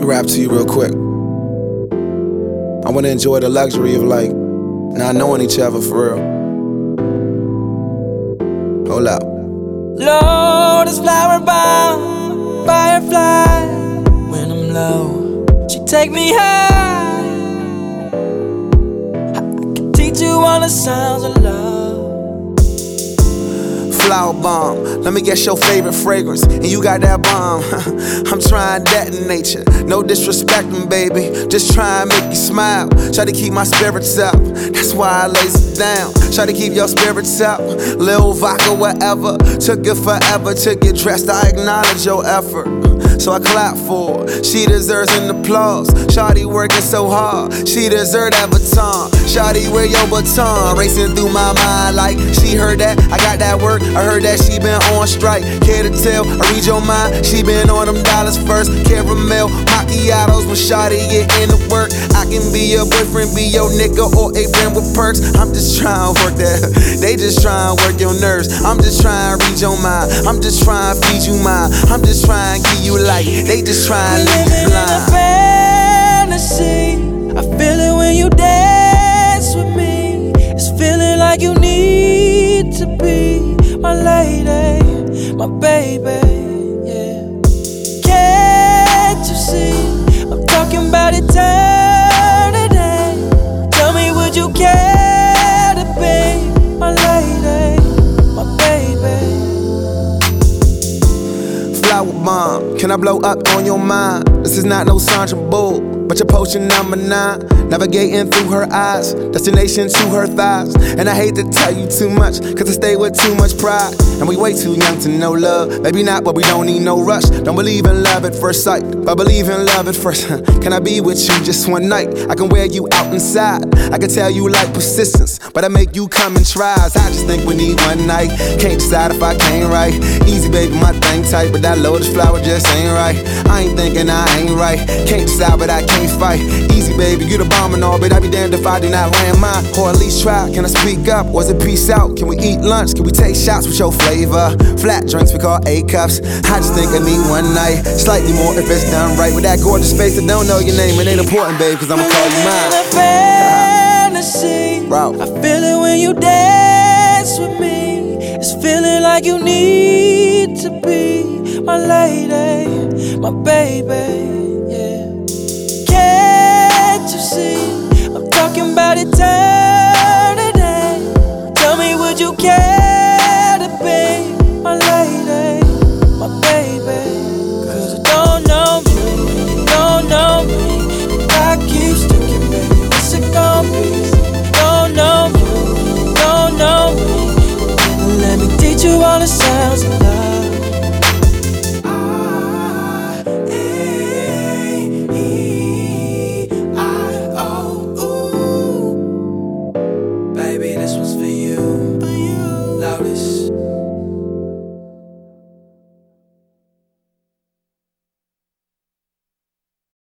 to rap to you real quick. I wanna enjoy the luxury of like not knowing each other for real. Hold up. Lotus flower bound, firefly. When I'm low, she take me high. I can teach you all the sounds of love. Flower bomb, let me guess your favorite fragrance, and you got that bomb. I'm trying to detonate you, no disrespecting, baby. Just try and make you smile. Try to keep my spirits up, that's why I lace it down. Try to keep your spirits up, Lil vodka, whatever. Took it forever to get dressed, I acknowledge your effort, so I clap for her. She deserves an applause. Shawty working so hard, she deserve that baton. Shawty, wear your baton, racing through my mind like she heard that I got that work. I heard that she been on strike. Care to tell? I read your mind. She been on them dollars first. Caramel macchiatos when Shawty get into work. I can be your boyfriend, be your nigga, or a friend with perks. I'm just trying to work that. They just trying to work your nerves. I'm just trying to read your mind. I'm just trying to feed you mine. I'm just trying to give you light. They just trying to leave you blind. In a fantasy, I feel it when you dance with me. It's feeling like you need to be my lady, my baby, yeah. Can't you see? I'm talking about eternity. Tell me, would you care to be my lady, my baby? Flower bomb, can I blow up on your mind? This is not no Sandra Bull, but your potion number 9. Navigating through her eyes, destination to her thighs. And I hate to tell you too much, cause I stay with too much pride. And we way too young to know love. Maybe not, but we don't need no rush. Don't believe in love at first sight, but believe in love at first. Can I be with you just one night? I can wear you out inside. I can tell you like persistence, but I make you come and try. I just think we need one night. Can't decide if I can't right. Easy baby, my thing tight, but that lotus flower just ain't right. I ain't thinking I ain't right. Can't decide, but I can't fight. Easy baby, you the bomb and all, but I'd be damned if I did not land mine. Or at least try. Can I speak up? Was it peace out? Can we eat lunch? Can we take shots with your flavor? Flat drinks we call A-cups. I just think I need one night, slightly more if it's done right. With that gorgeous face, I don't know your name. It ain't important, babe, cause I'ma call you mine. In a fantasy, Bro. I feel it when you dance with me. It's feeling like you need to be my lady, my baby, yeah. Can't you see? I'm talking about eternity. Tell me, would you care to be my lady?